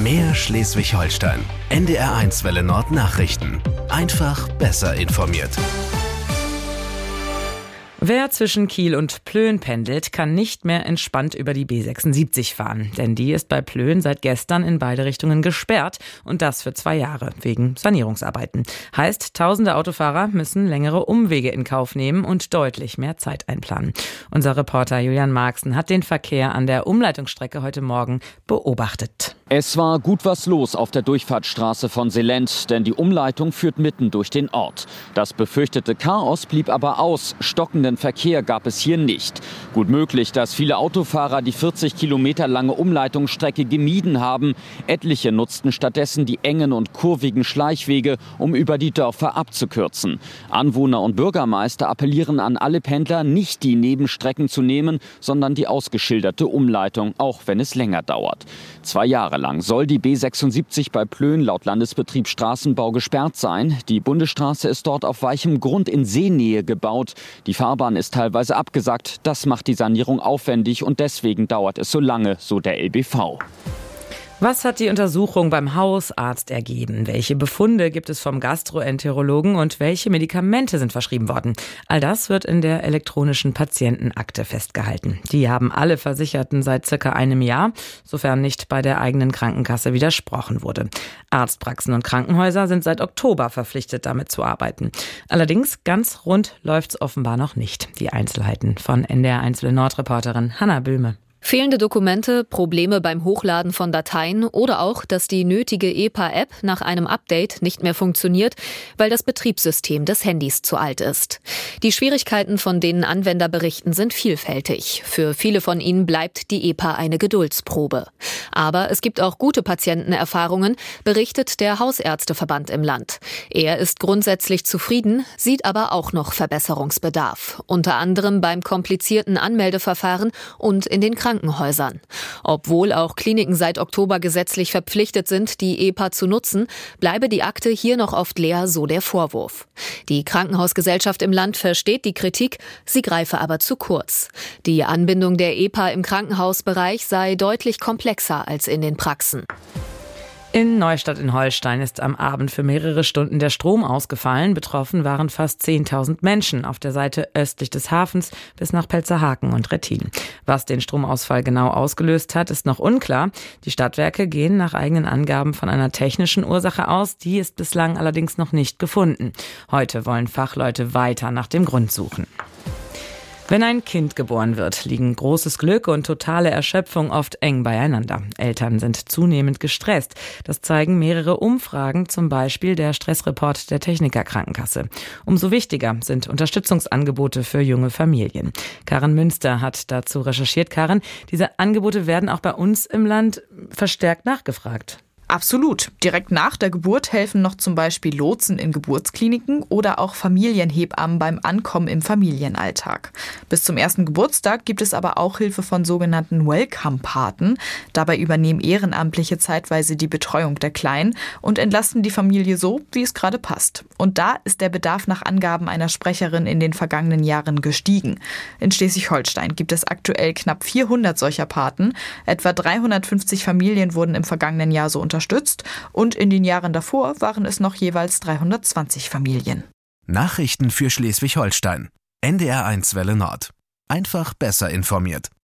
Mehr Schleswig-Holstein. NDR1 Welle Nord Nachrichten. Einfach besser informiert. Wer zwischen Kiel und Plön pendelt, kann nicht mehr entspannt über die B76 fahren. Denn die ist bei Plön seit gestern in beide Richtungen gesperrt und das für 2 Jahre wegen Sanierungsarbeiten. Heißt, tausende Autofahrer müssen längere Umwege in Kauf nehmen und deutlich mehr Zeit einplanen. Unser Reporter Julian Marxen hat den Verkehr an der Umleitungsstrecke heute Morgen beobachtet. Es war gut was los auf der Durchfahrtsstraße von Selent, denn die Umleitung führt mitten durch den Ort. Das befürchtete Chaos blieb aber aus. Stockenden Verkehr gab es hier nicht. Gut möglich, dass viele Autofahrer die 40 Kilometer lange Umleitungsstrecke gemieden haben. Etliche nutzten stattdessen die engen und kurvigen Schleichwege, um über die Dörfer abzukürzen. Anwohner und Bürgermeister appellieren an alle Pendler, nicht die Nebenstrecken zu nehmen, sondern die ausgeschilderte Umleitung, auch wenn es länger dauert. 2 Jahre lang soll die B76 bei Plön laut Landesbetrieb Straßenbau gesperrt sein. Die Bundesstraße ist dort auf weichem Grund in Seenähe gebaut. Die Fahrbahn ist teilweise abgesackt. Das macht die Sanierung aufwendig und deswegen dauert es so lange, so der LBV. Was hat die Untersuchung beim Hausarzt ergeben? Welche Befunde gibt es vom Gastroenterologen und welche Medikamente sind verschrieben worden? All das wird in der elektronischen Patientenakte festgehalten. Die haben alle Versicherten seit circa einem Jahr, sofern nicht bei der eigenen Krankenkasse widersprochen wurde. Arztpraxen und Krankenhäuser sind seit Oktober verpflichtet, damit zu arbeiten. Allerdings ganz rund läuft's offenbar noch nicht. Die Einzelheiten von NDR1 Welle Nord-Reporterin Hanna Böhme. Fehlende Dokumente, Probleme beim Hochladen von Dateien oder auch, dass die nötige EPA-App nach einem Update nicht mehr funktioniert, weil das Betriebssystem des Handys zu alt ist. Die Schwierigkeiten, von denen Anwender berichten, sind vielfältig. Für viele von ihnen bleibt die EPA eine Geduldsprobe. Aber es gibt auch gute Patientenerfahrungen, berichtet der Hausärzteverband im Land. Er ist grundsätzlich zufrieden, sieht aber auch noch Verbesserungsbedarf. Unter anderem beim komplizierten Anmeldeverfahren und in den Krankenhäusern. Obwohl auch Kliniken seit Oktober gesetzlich verpflichtet sind, die EPA zu nutzen, bleibe die Akte hier noch oft leer, so der Vorwurf. Die Krankenhausgesellschaft im Land versteht die Kritik, sie greife aber zu kurz. Die Anbindung der EPA im Krankenhausbereich sei deutlich komplexer als in den Praxen. In Neustadt in Holstein ist am Abend für mehrere Stunden der Strom ausgefallen. Betroffen waren fast 10.000 Menschen auf der Seite östlich des Hafens bis nach Pelzerhaken und Rettin. Was den Stromausfall genau ausgelöst hat, ist noch unklar. Die Stadtwerke gehen nach eigenen Angaben von einer technischen Ursache aus. Die ist bislang allerdings noch nicht gefunden. Heute wollen Fachleute weiter nach dem Grund suchen. Wenn ein Kind geboren wird, liegen großes Glück und totale Erschöpfung oft eng beieinander. Eltern sind zunehmend gestresst. Das zeigen mehrere Umfragen, zum Beispiel der Stressreport der Techniker Krankenkasse. Umso wichtiger sind Unterstützungsangebote für junge Familien. Karin Münster hat dazu recherchiert. Karin, diese Angebote werden auch bei uns im Land verstärkt nachgefragt. Absolut. Direkt nach der Geburt helfen noch zum Beispiel Lotsen in Geburtskliniken oder auch Familienhebammen beim Ankommen im Familienalltag. Bis zum ersten Geburtstag gibt es aber auch Hilfe von sogenannten Welcome-Paten. Dabei übernehmen Ehrenamtliche zeitweise die Betreuung der Kleinen und entlasten die Familie so, wie es gerade passt. Und da ist der Bedarf nach Angaben einer Sprecherin in den vergangenen Jahren gestiegen. In Schleswig-Holstein gibt es aktuell knapp 400 solcher Paten. Etwa 350 Familien wurden im vergangenen Jahr so unterstützt und in den Jahren davor waren es noch jeweils 320 Familien. Nachrichten für Schleswig-Holstein. NDR1 Welle Nord. Einfach besser informiert.